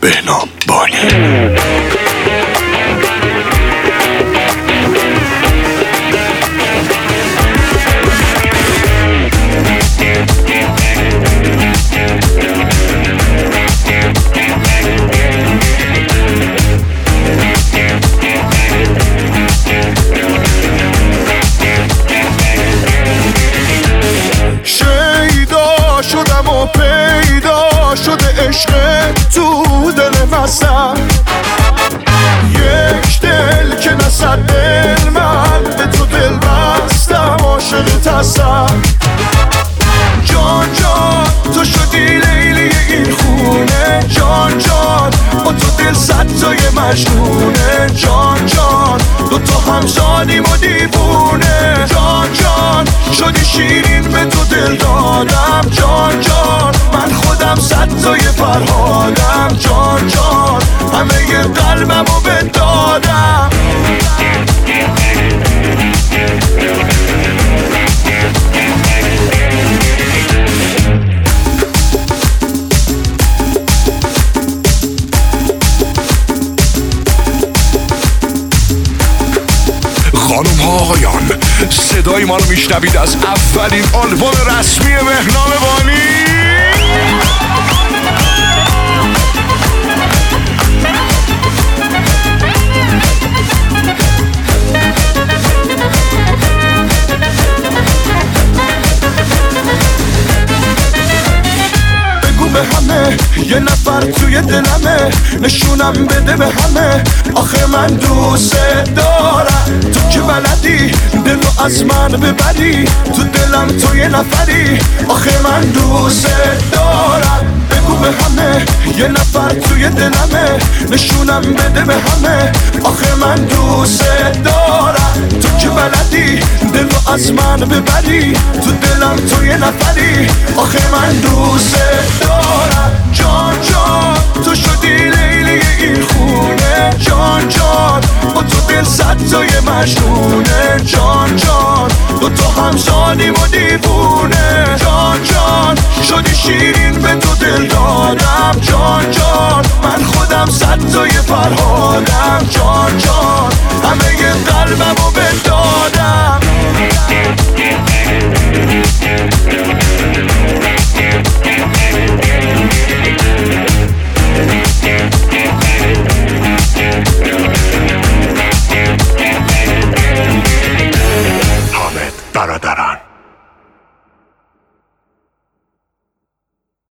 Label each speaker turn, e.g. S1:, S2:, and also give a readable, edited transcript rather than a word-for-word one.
S1: بهنام بانی.
S2: شیدا شدم و پیدا شده عشق تو دل وسط، یک دل که نصد دل من به تو دل بستم عاشق تصم. جان جان تو شدی لیلی این خونه، جان جان با تو دل صد تای مجنونه، جان جان دو تا همزادیم و دیوونه، جان جان شدی شیرین به تو دل دادم، جان جان من خودم صد تای فرهادم، جان جان همه ی قلبمو بدادم.
S1: خانم ها آقایان، صدای ما رو میشنوید از اولین آلبوم رسمی بهنام بانی.
S2: به همه یه نفر توی دلمه، نشونم بده به همه آخه من دوست دارم. تو که بلدی دلو از من ببری، تو دلم تو یه نفری آخه من دوست دارم. بگو به همه یه نفر توی دلمه، نشونم بده به همه آخه من دوست دارم. تو که بلدی دلو از من ببری، تو دلم تو یه نفری آخه من دوست دارم.